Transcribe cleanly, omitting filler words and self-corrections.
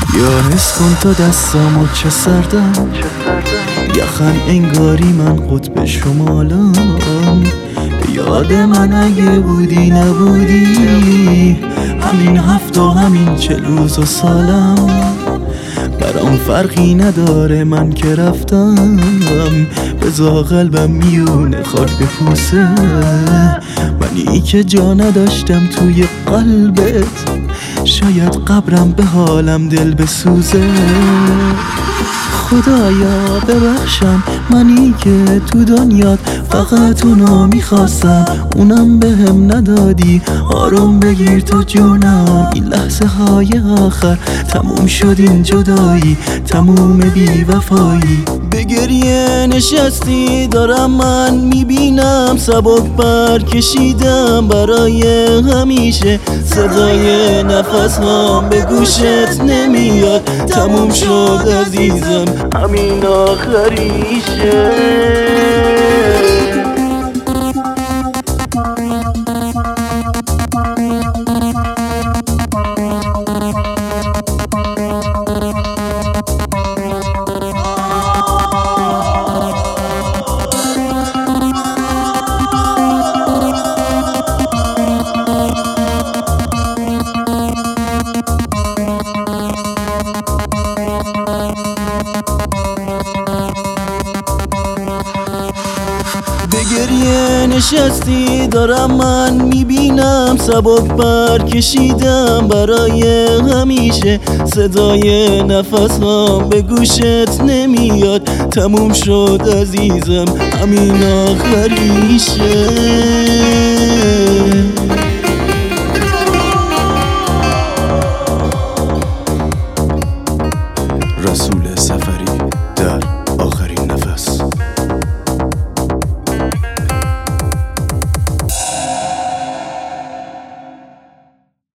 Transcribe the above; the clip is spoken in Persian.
یا حس کن تا دستامو چه سردم یخن انگاری من قطب شمالم. یاد من اگه بودی نبودی همین هفت و همین 40 روز و سالم. برام فرقی نداره من که رفتم، بذار قلبم میونه خاک بپوسه. منی که جا نداشتم توی قلبت، شاید قبرم به حالم دل بسوزه. خدایا ببخشم منی که تو دنیات فقط اونو میخواستم، اونم بهم ندادی. آروم بگیر تا جونم، این لحظه های آخر تموم شد این جدایی، تموم بی وفایی. به گریه نشستی دارم من میبینم، سبک پر کشیدم برای همیشه. صدای نفس هم به گوشت نمیاد، تموم شد عزیزم همین آخریشه. به گریه نشستی دارم من میبینم، سبک پر کشیدم برای همیشه. صدای نفس هم به گوشت نمیاد، تموم شد عزیزم همین آخریشه.